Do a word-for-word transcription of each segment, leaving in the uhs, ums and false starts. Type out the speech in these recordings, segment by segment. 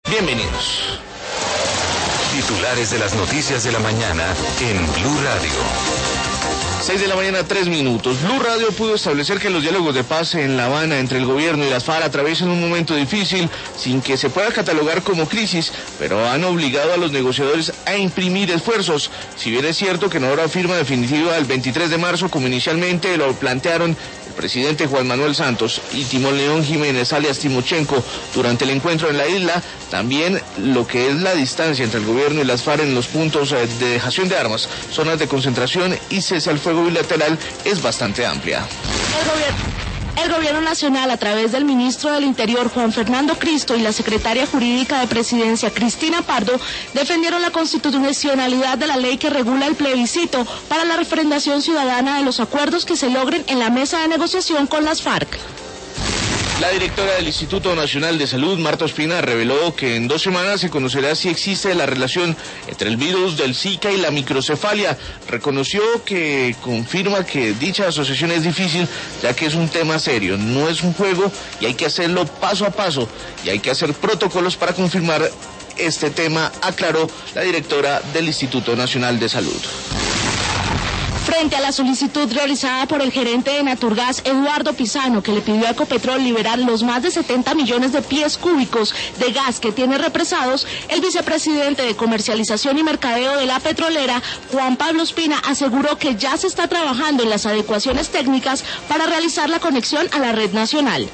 Bienvenidos. Titulares de las noticias de la mañana en Blue Radio. seis de la mañana, tres minutos. Blue Radio pudo establecer que los diálogos de paz en La Habana entre el gobierno y las FARC atraviesan un momento difícil sin que se pueda catalogar como crisis, pero han obligado a los negociadores a imprimir esfuerzos. Si bien es cierto que no habrá firma definitiva el veintitrés de marzo, como inicialmente lo plantearon el presidente Juan Manuel Santos y Timoleón Jiménez, alias Timochenko, durante el encuentro en la isla, también lo que es la distancia entre el gobierno y las FARC en los puntos de dejación de armas, zonas de concentración y cese al fuego bilateral es bastante amplia. El gobierno, el gobierno nacional, a través del ministro del Interior, Juan Fernando Cristo, y la secretaria jurídica de Presidencia, Cristina Pardo, defendieron la constitucionalidad de la ley que regula el plebiscito para la refrendación ciudadana de los acuerdos que se logren en la mesa de negociación con las FARC. La directora del Instituto Nacional de Salud, Marta Ospina, reveló que en dos semanas se conocerá si existe la relación entre el virus del Zika y la microcefalia. Reconoció que confirma que dicha asociación es difícil, ya que es un tema serio, no es un juego y hay que hacerlo paso a paso y hay que hacer protocolos para confirmar este tema, aclaró la directora del Instituto Nacional de Salud. Frente a la solicitud realizada por el gerente de Naturgas, Eduardo Pisano, que le pidió a Ecopetrol liberar los más de setenta millones de pies cúbicos de gas que tiene represados, el vicepresidente de Comercialización y Mercadeo de la petrolera, Juan Pablo Ospina, aseguró que ya se está trabajando en las adecuaciones técnicas para realizar la conexión a la red nacional.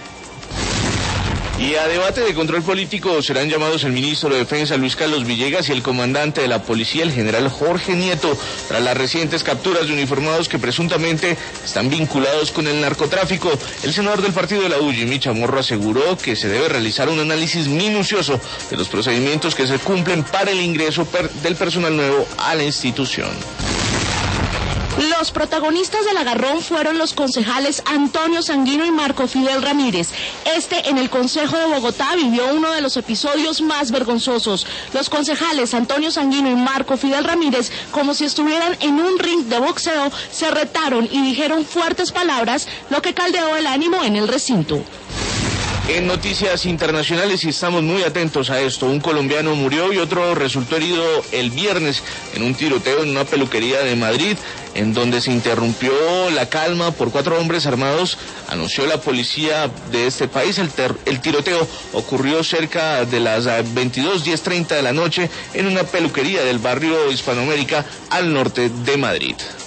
Y a debate de control político serán llamados el ministro de Defensa, Luis Carlos Villegas, y el comandante de la policía, el general Jorge Nieto, tras las recientes capturas de uniformados que presuntamente están vinculados con el narcotráfico. El senador del partido de la U, Jimmy Chamorro, aseguró que se debe realizar un análisis minucioso de los procedimientos que se cumplen para el ingreso per- del personal nuevo a la institución. Los protagonistas del agarrón fueron los concejales Antonio Sanguino y Marco Fidel Ramírez. Este, en el Consejo de Bogotá, vivió uno de los episodios más vergonzosos. Los concejales Antonio Sanguino y Marco Fidel Ramírez, como si estuvieran en un ring de boxeo, se retaron y dijeron fuertes palabras, lo que caldeó el ánimo en el recinto. En noticias internacionales, y estamos muy atentos a esto, un colombiano murió y otro resultó herido el viernes en un tiroteo en una peluquería de Madrid, en donde se interrumpió la calma por cuatro hombres armados, anunció la policía de este país. El, ter- el tiroteo ocurrió cerca de las veintidós, diez treinta de la noche en una peluquería del barrio Hispanoamérica al norte de Madrid.